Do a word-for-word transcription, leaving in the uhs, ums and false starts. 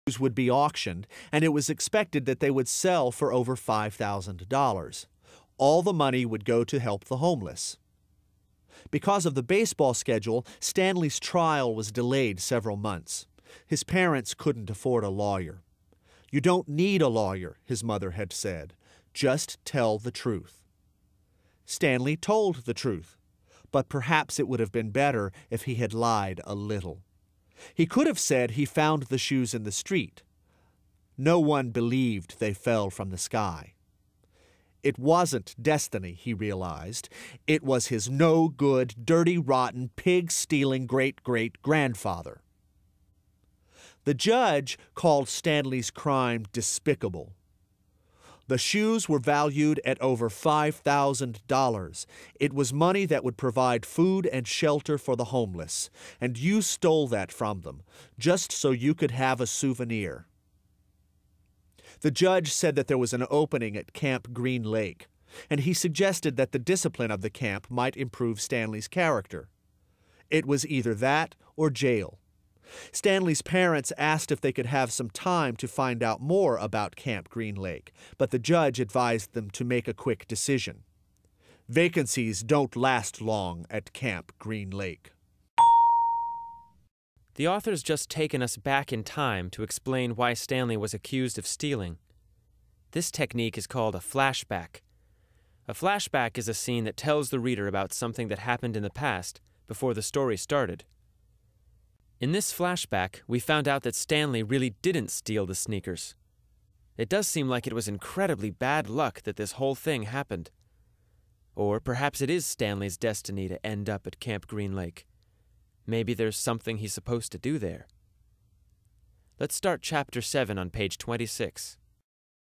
would be auctioned, and it was expected that they would sell for over five thousand dollars. All the money would go to help the homeless. Because of the baseball schedule, Stanley's trial was delayed several months. His parents couldn't afford a lawyer. "You don't need a lawyer," his mother had said. "Just tell the truth." Stanley told the truth, but perhaps it would have been better if he had lied a little. He could have said he found the shoes in the street. No one believed they fell from the sky. It wasn't destiny, he realized. It was his no-good, dirty, rotten, pig-stealing great-great-grandfather. The judge called Stanley's crime despicable. The shoes were valued at over five thousand dollars. It was money that would provide food and shelter for the homeless, and you stole that from them, just so you could have a souvenir. The judge said that there was an opening at Camp Green Lake, and he suggested that the discipline of the camp might improve Stanley's character. It was either that or jail. Stanley's parents asked if they could have some time to find out more about Camp Green Lake, but the judge advised them to make a quick decision. Vacancies don't last long at Camp Green Lake. The author's just taken us back in time to explain why Stanley was accused of stealing. This technique is called a flashback. A flashback is a scene that tells the reader about something that happened in the past before the story started. In this flashback, we found out that Stanley really didn't steal the sneakers. It does seem like it was incredibly bad luck that this whole thing happened. Or perhaps it is Stanley's destiny to end up at Camp Green Lake. Maybe there's something he's supposed to do there. Let's start chapter seven on page twenty-six.